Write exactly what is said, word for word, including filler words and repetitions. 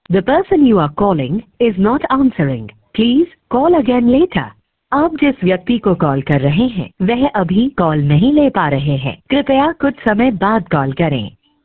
The person you are calling is not answering. Please call again later. आप जिस व्यक्ति को कॉल कर रहे हैं वह अभी कॉल नहीं ले पा रहे हैं। कृपया कुछ समय बाद कॉल करें।